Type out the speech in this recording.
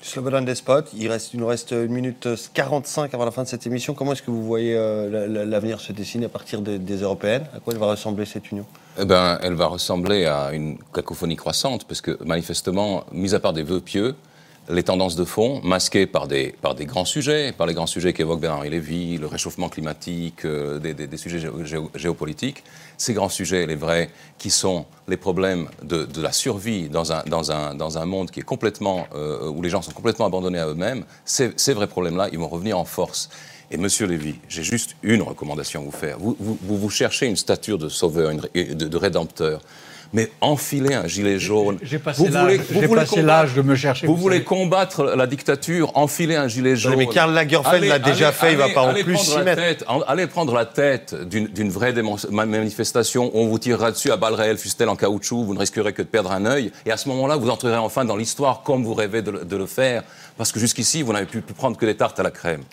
Slobodan Despot, il nous reste 1 minute 45 avant la fin de cette émission. Comment est-ce que vous voyez l'avenir se dessiner à partir des européennes? À quoi elle va ressembler cette union? Eh ben, elle va ressembler à une cacophonie croissante, parce que manifestement, mis à part des vœux pieux, les tendances de fond, masquées par des grands sujets, par les grands sujets qu'évoque Bernard-Henri Lévy, le réchauffement climatique, des sujets géopolitiques, ces grands sujets, les vrais, qui sont les problèmes de la survie dans un monde qui est complètement, où les gens sont complètement abandonnés à eux-mêmes, ces vrais problèmes-là, ils vont revenir en force. Et Monsieur Lévy, j'ai juste une recommandation à vous faire. Vous cherchez une stature de sauveur, de rédempteur. Mais enfilez un gilet jaune. J'ai passé l'âge de me chercher. Vous voulez combattre la dictature, enfilez un gilet jaune. Mais Karl Lagerfeld l'a déjà fait, il ne va pas en plus s'y mettre. Allez prendre la tête d'une vraie manifestation. On vous tirera dessus à balles réelles, fût-elle en caoutchouc. Vous ne risquerez que de perdre un œil. Et à ce moment-là, vous entrerez enfin dans l'histoire comme vous rêvez de le faire. Parce que jusqu'ici, vous n'avez pu prendre que des tartes à la crème.